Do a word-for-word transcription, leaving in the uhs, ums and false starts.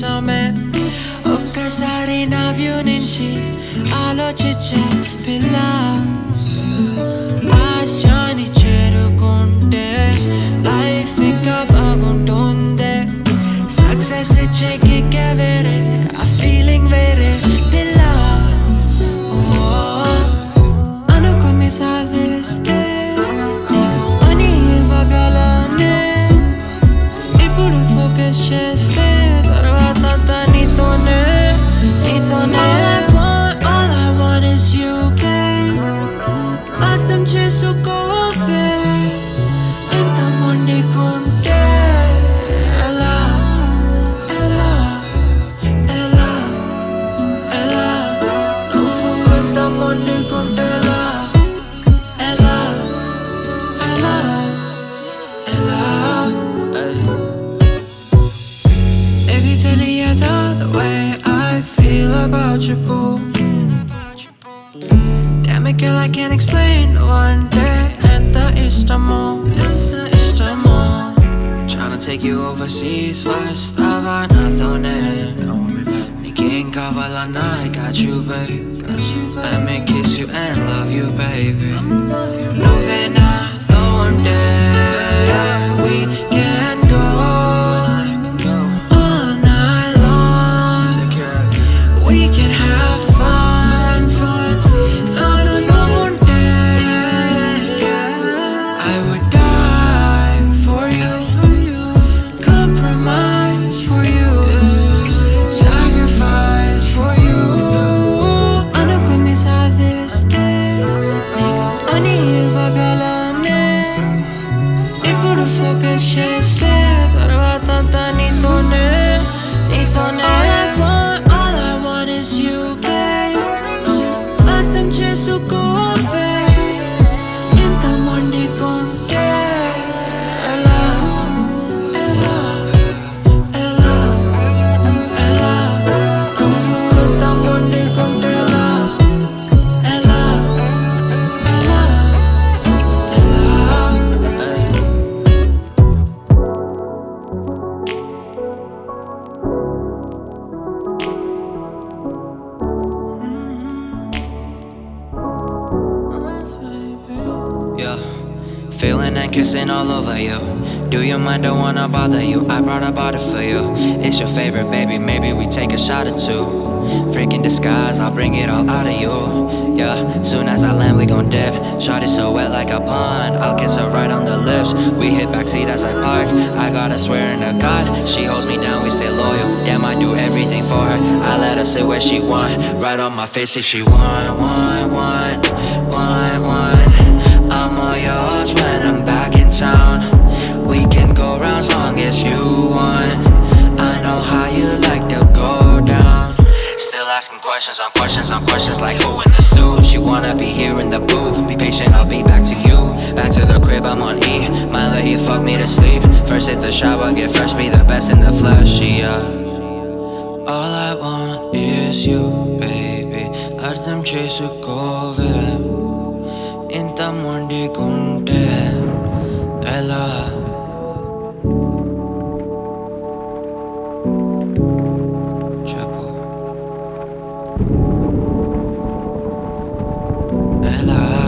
కోసమే ఒక్కసారి నా వ్యూ నుంచి ఆలోచించే పిల్ల ఆశని చేరుకుంటే లైఫ్ ఇంకా బాగుంటుంది సక్సెస్ ఇచ్చే కిక్కే వేరే ఆ ఫీలింగ్ వేరే పిల్ల అనుకుంది సాధిస్తే నీకు అని ఇవ్వగలనే ఇప్పుడు ఫోకస్ చేస్తే తర్వాత అంతా నీతోనే నీతోనే All I want is you, babe అర్థం చేసుకోవే ఎంత మొండికుంటే ఎలా ఎలా ఎలా ఎలా నువ్వు ఎంత మొండికుంటే ఎలా ఎలా ఎలా ఎలా Baby, తెలియదా the way I feel about you, boo Damn it, girl, I can't explain one day ఎంత ఇష్టమో ఎంత ఇష్టమో Tryna take you overseas వస్తావా నాతోనే నీకేం కావాలన్నా I got you, babe Let me kiss you and love you, baby నువ్వే నాతో ఉంటే we can go all night long we can have fun fun నాతో నువ్వు ఉంటే I would die for you compromise for you sacrifice for you అనుకుంది సాధిస్తే నీకు అని ఇవ్వగలనే ఇప్పుడు ఫోకస్ చేస్తే తర్వాత అంతా నీతోనే నీతోనే All I want is you, babe అర్థం చేసుకోవే ఎంత మొండికుంటే ఎలా ఎలా ఎలా ఎలా నువ్వు ఎంత మొండికుంటే ఎలా ఎలా ఎలా ఎలా Yeah, feeling and kissing all over you. Do you mind? Don't wanna bother you. I brought a bottle for you. It's your favorite, baby. Maybe we take a shot or two. Freaking disguise, I'll bring it all out of you. Yeah, soon as I land, we gon' dip. Shot it so wet like a pond. I'll kiss her right on the lips. We hit backseat as I park. I gotta swear to God, she holds me down, we stay loyal. Damn, I do everything for her. I let her sit where she want. Right on my face if she want, want, want, want, want. I'm all yours when I'm back in town. We can go round as long as you want. I know how you like to go down. Still asking questions on questions on questions like who in the suit? She wanna be here in the booth. Be patient, I'll be back to you. Back to the crib, I'm on E. Might let you fuck me to sleep. First hit the shower, get fresh, be the best in the flesh, yeah. All I want is you, baby. అర్థం చేసుకోవే ఎంత మొండికుంటే ఎలా చెప్పు ఎలా